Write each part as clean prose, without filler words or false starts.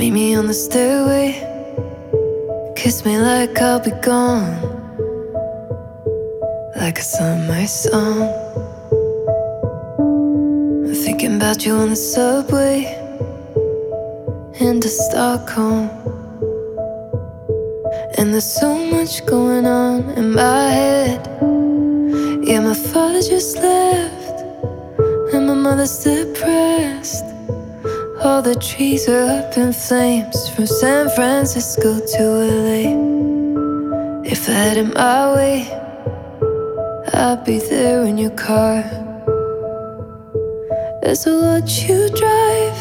Meet me on the stairway, kiss me like I'll be gone, like a summer song. I'm thinking about you on the subway into Stockholm, and there's so much going on in my head. Yeah, my father just left, and my mother's depressed. All the trees are up in flames, from San Francisco to LA. If I had it my way, I'd be there in your car. As I watch you drive,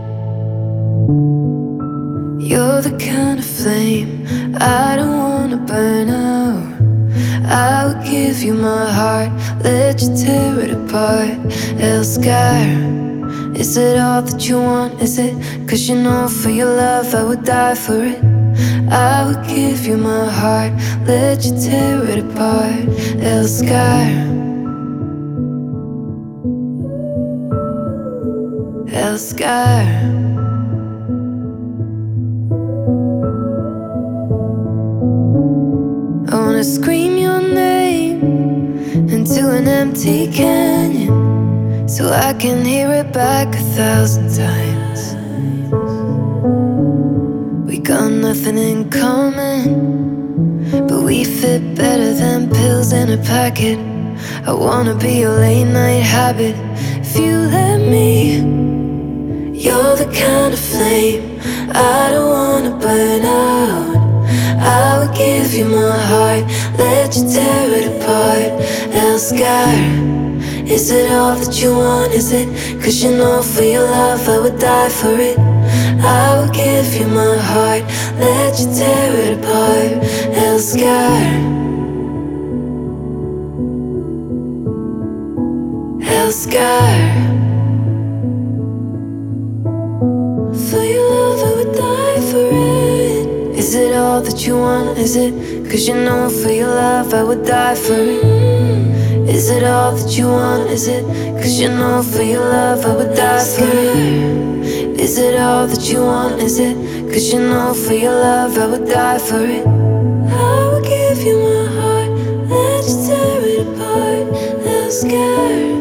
you're the kind of flame I don't wanna burn out. I would give you my heart, let you tear it apart. El Scar, is it all that you want? Is it 'cause you know for your love I would die for it? I would give you my heart, let you tear it apart. El Scar, El Scar. I wanna scream your name into an empty canyon, so I can hear it back 1,000 times. We got nothing in common, but we fit better than pills in a packet. I wanna be your late night habit. If you let me, you're the kind of flame I don't wanna burn out. I would give you my heart, let you tear it apart. El Scar, is it all that you want? Is it 'cause you know for your love I would die for it? I would give you my heart, let you tear it apart. El Scar, El Scar. For your love I would die for it. Is it all that you want? Is it 'cause you know for your love I would die for it? Is it all that you want? Is it 'cause you know for your love I would die for it? Is it all that you want? Is it 'cause you know for your love I would die for it? I would give you my heart, let you tear it apart. El Scar.